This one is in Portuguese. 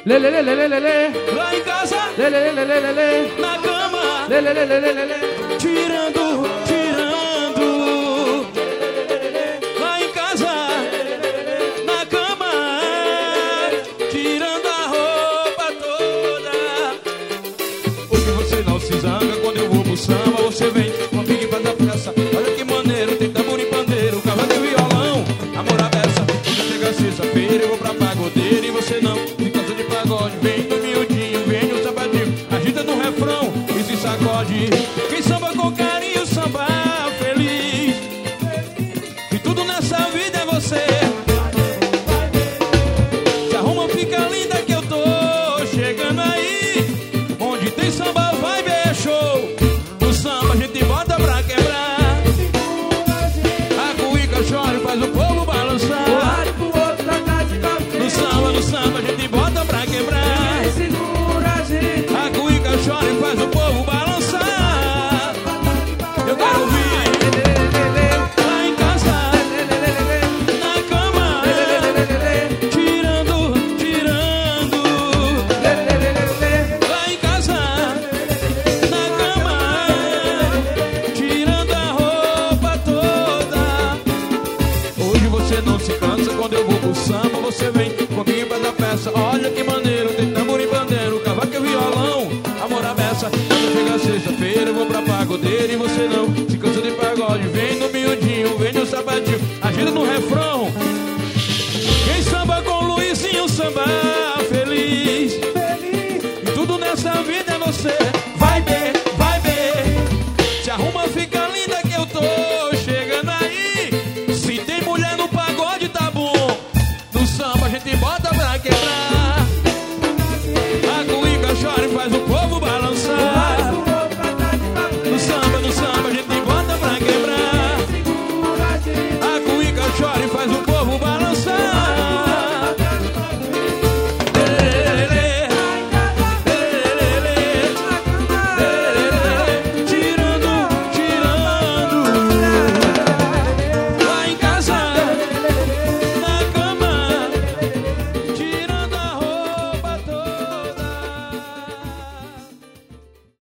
lê, lê, lê, lê, lê, lê, lê. Lá em casa, Lê, lê, lê, lê, lê, lê, lê. na cama, Lê, lê, lê, lê, lê, lê, lê. tirando, tirando. Lá em casa, na cama, tirando a roupa toda. Hoje você não se zanga quando eu vou pro samba. Você vem comigo e faz a festa. Olha que maneiro, tem tambor e pandeiro, cavalo e violão, amor à beça. Quando chega sexta-feira eu vou pra pagodeira e você não. De casa de pagode, vem no miudinho, vem no sapatinho, agita no refrão e se sacode. Quem samba com carinho, samba feliz. E tudo nessa vida é você. Se arruma, fica linda que eu tô chegando aí. Onde tem samba, vai ver show. No samba a gente bota pra quebrar. A cuíca chora e faz o povo balançar. No samba a gente bota pra quebrar. A cuíca chora e faz o povo balançar. Eu quero ouvir. Lá em casa, na cama, tirando, tirando. Lá em casa, na cama, tirando a roupa toda. Hoje você não se cansa quando eu vou pro samba. Você vem